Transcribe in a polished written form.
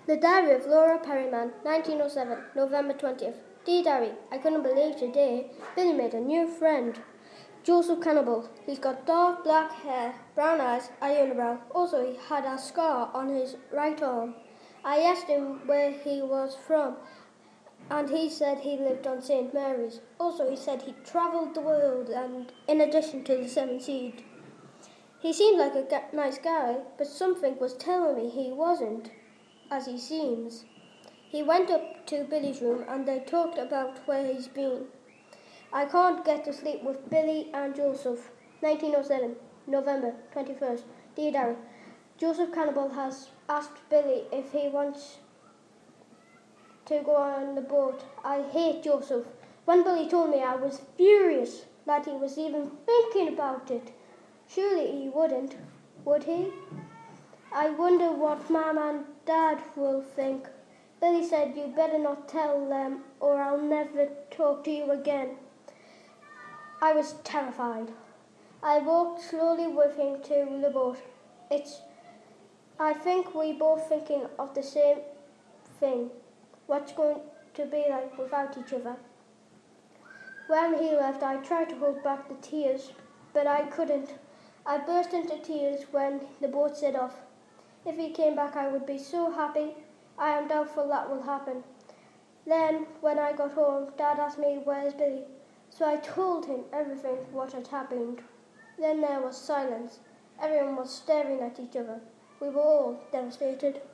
The Diary of Laura Perryman, 1907, November 20th. Dear Diary, I couldn't believe today Billy made a new friend. Joseph Cannibal. He's got dark black hair, brown eyes, a unibrow. Also, he had a scar on his right arm. I asked him where he was from, and he said he lived on St. Mary's. Also, he said he travelled the world, and in addition to the 7 seas. He seemed like a nice guy, but something was telling me he wasn't, as he seems. He went up to Billy's room and they talked about where he's been. I can't get to sleep with Billy and Joseph. 1907, November 21st. Dear Diary, Joseph Cannibal has asked Billy if he wants to go on the boat. I hate Joseph. When Billy told me, I was furious that he was even thinking about it. Surely he wouldn't, would he? I wonder what Mum and Dad will think. Billy said you better not tell them or I'll never talk to you again. I was terrified. I walked slowly with him to the boat. I think we both thinking of the same thing. What's going to be like without each other? When he left, I tried to hold back the tears, but I couldn't. I burst into tears when the boat set off. If he came back, I would be so happy. I am doubtful that will happen. Then, when I got home, Dad asked me, where's Billy? So I told him everything what had happened. Then there was silence. Everyone was staring at each other. We were all devastated.